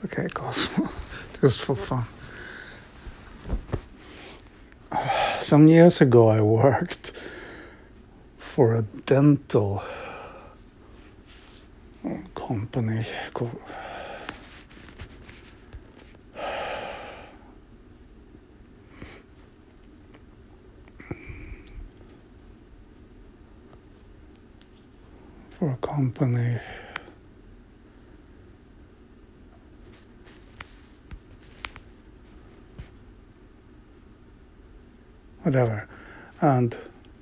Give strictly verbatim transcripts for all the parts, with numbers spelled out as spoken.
Okay, Cosmo, just for fun. Some years ago, I worked for a dental company called for a company whatever, and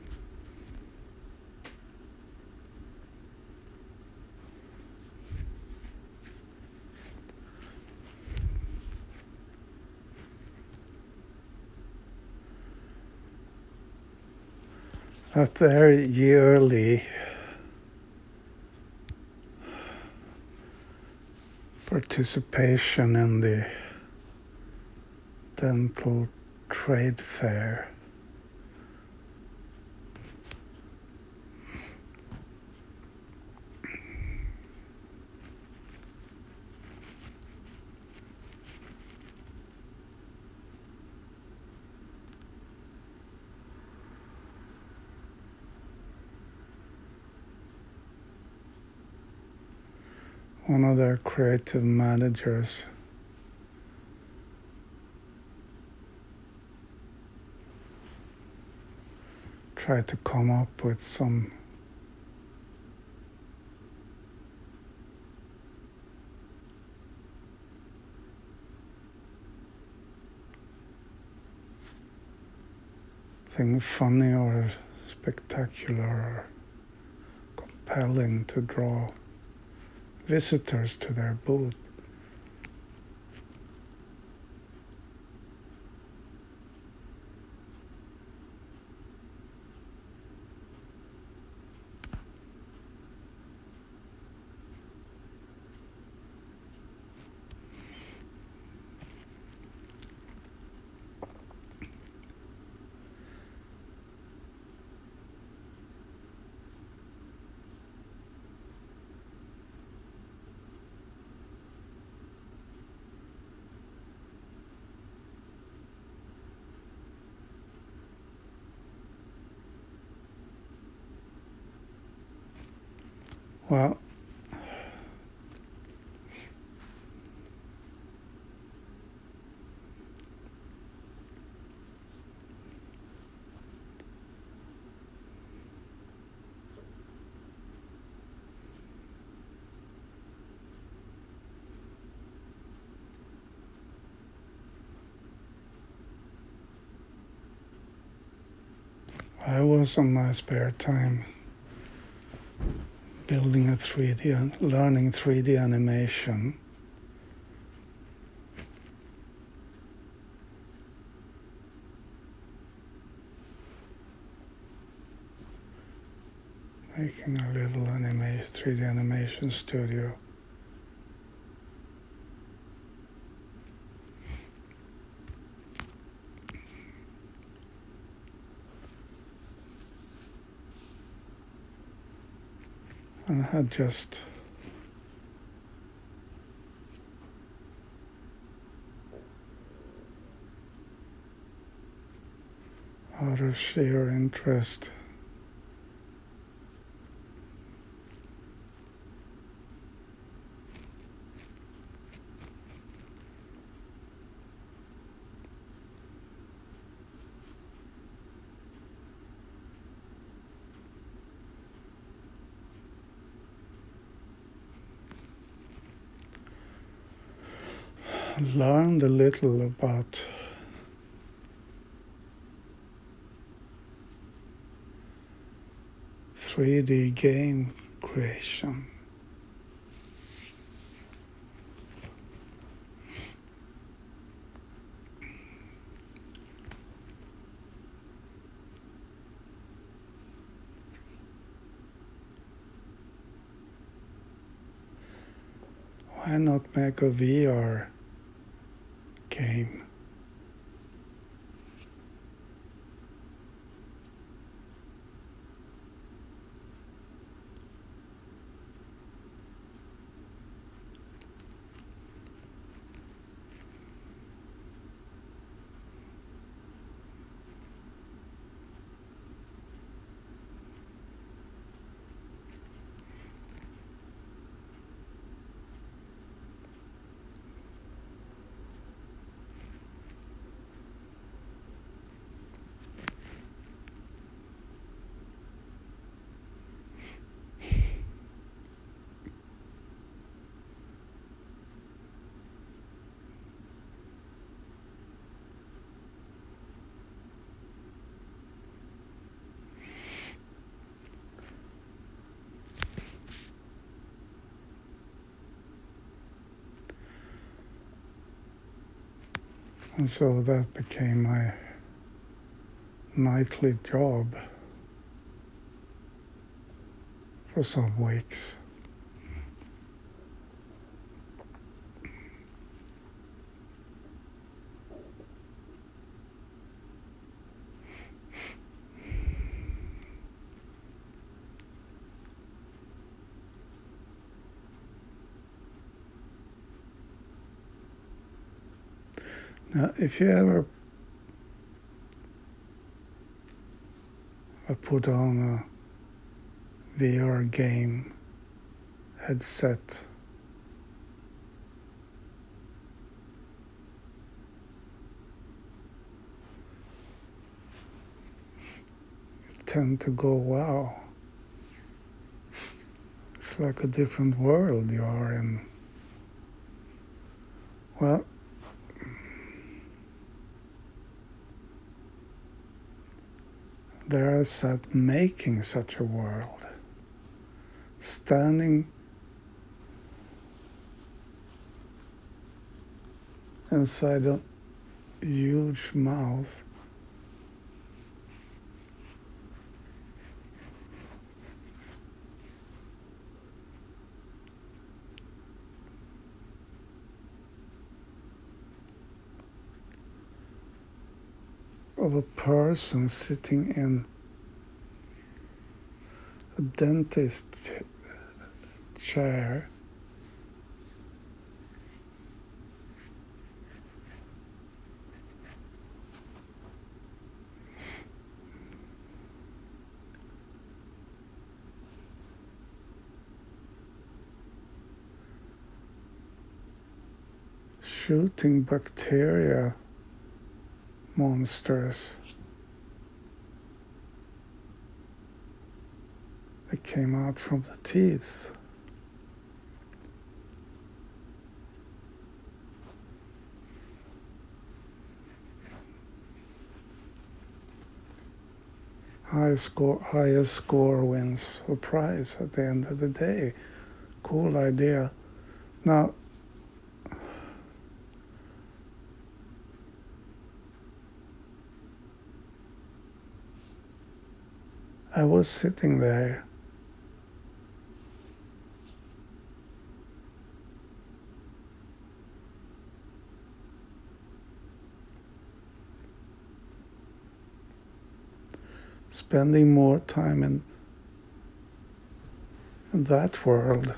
at their yearly participation in the dental trade fair, one of their creative managers tried to come up with some thing funny or spectacular or compelling to draw visitors to their booth. Well, I was on my spare time building a three D and learning three D animation. Making a little animation, three D animation studio. And I had just out of sheer interest learned a little about three D game creation. Why not make a V R game? And so that became my nightly job for some weeks. Now, if you ever put on a V R game headset, you tend to go, wow, it's like a different world you are in. Well, there is that making such a world, standing inside a huge mouth of a person sitting in a dentist chair shooting bacteria monsters that came out from the teeth. High score, highest score wins a prize at the end of the day. Cool idea. Now, I was sitting there spending more time in, in that world,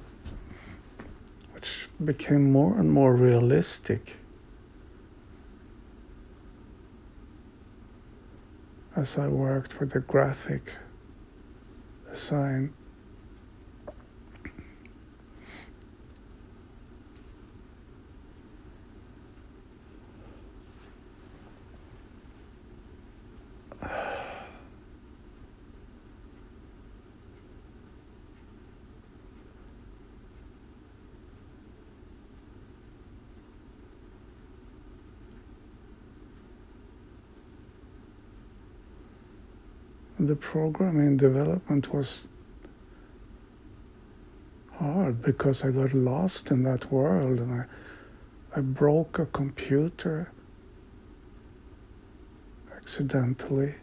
which became more and more realistic as I worked with the graphic design. The programming development was hard because I got lost in that world, and I, I broke a computer accidentally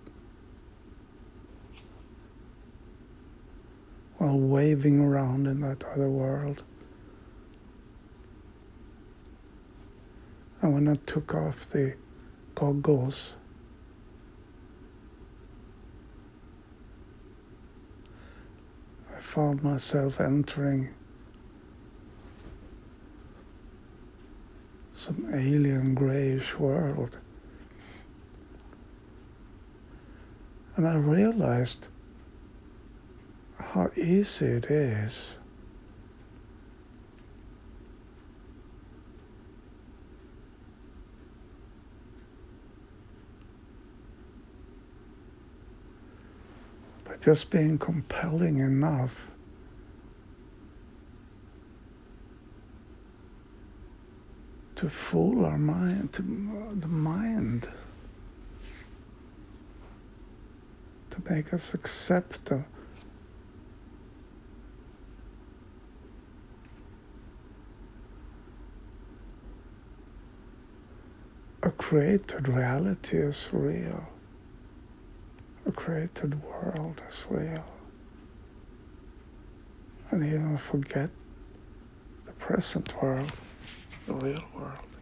while waving around in that other world. And when I took off the goggles, I found myself entering some alien grayish world. And I realized how easy it is by just being compelling enough to fool our mind, to the mind, to make us accept the a created reality is real. A created world is real. And even forget the present world, the real world.